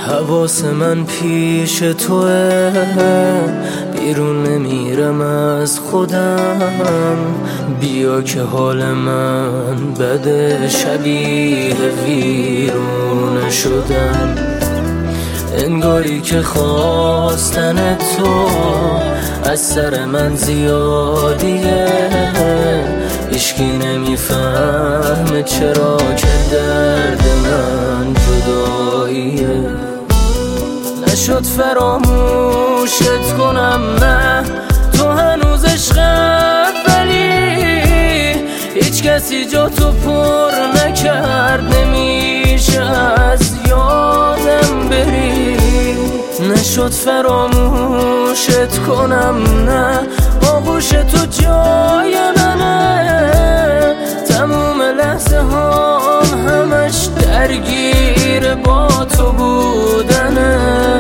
حواس من پیش توه، بیرون نمیرم از خودم. بیا که حال من بده، شبیه ویرون شدم. انگاری که خواستن تو از سر من زیادیه، هیچکی نمیفهمه چرا که درد من جداییه. نشد فراموشت کنم، نه تو هنوز عشقم، ولی هیچ کسی جا تو پر نکرد، نمیشه از یادم بری. نشد فراموشت کنم، نه آغوش تو جای منه. تموم لحظه هام همش درگیر با تو بودنه.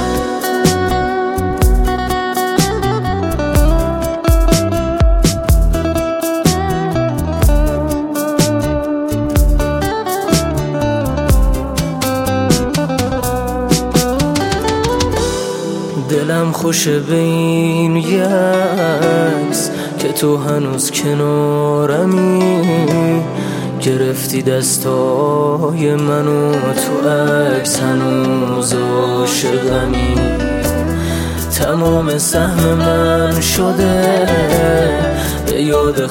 دلم خوشه به این یکس که تو هنوز کنارمی. گرفتی دستای منو تو عکس، هنوز عاشقمی. تمام سهم من شده به یاد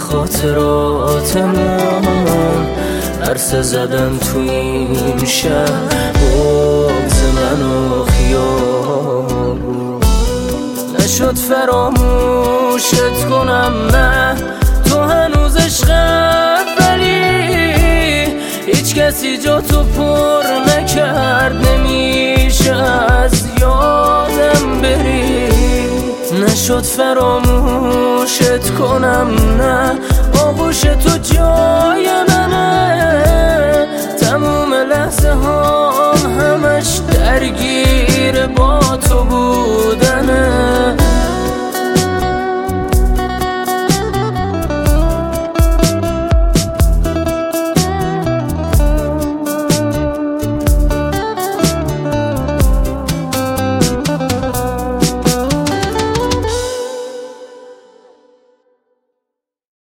خاطراتمون. عرصه زدن تو این شهر، بغض منو خیال. نشد فراموشت کنم، نه تو هنوز عشقم، ولی هیچ کسی جا تو پر نکرد، نمیشه از یادم بری. نشد فراموشت کنم، نه آغوش تو جا